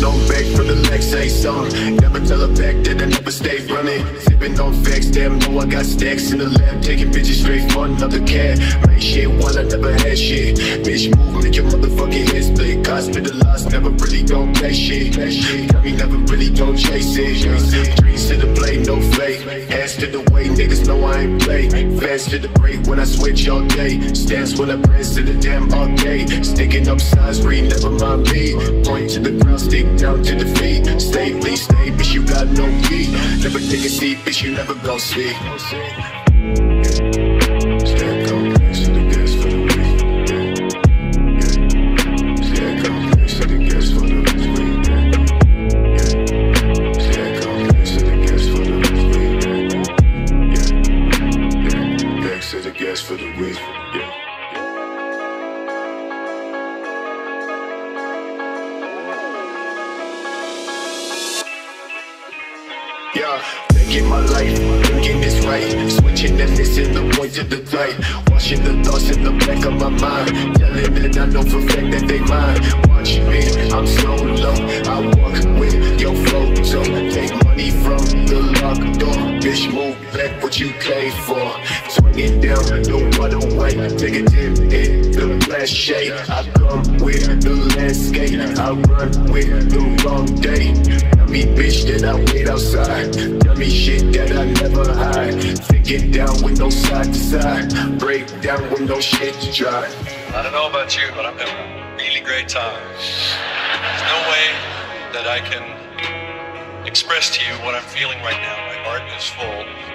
on back for the legs, say something. Never tell her back that I never stay running. Sipping on facts, damn, know I got stacks in the lab. Taking bitches straight for another cat. Make shit while I never had shit. Bitch, move, make your motherfucking head split. Hospitalized, never really gon' play shit. Got me never really gon' chase it. Dreams to the plate, no fake. Ass to the way, niggas know I ain't play. Fast to the break when I switch all day. Stance when I press to the damn all day. Sticking up signs, read, never mind me. Point to the ground, stick down to the feet. Stay, please stay, bitch, you got no key. Never take a seat, bitch, you never gon' see. Stack on place to the gas for the week. Stack on place to the gas for the week. Stack on place to the gas for the week. Back to the gas for the week. Yeah, thinking my life, thinking it's right. Switching and missing the point to the light. Washing the thoughts in the back of my mind. Yelling that I know for fact that they mine. Watch me, I'm so low. I walk with your photo. Take money from the locked door. Bitch, move back what you came for. Swing it down, no other way. Negative in the flash shade. I come with the landscape. I run with the wrong day. Me bitch that I wait outside. Tell me shit that I never hide. Take it down with no side to side. Break down with no shit to try. I don't know about you, but I'm having a really great time. There's no way that I can express to you what I'm feeling right now. My heart is full.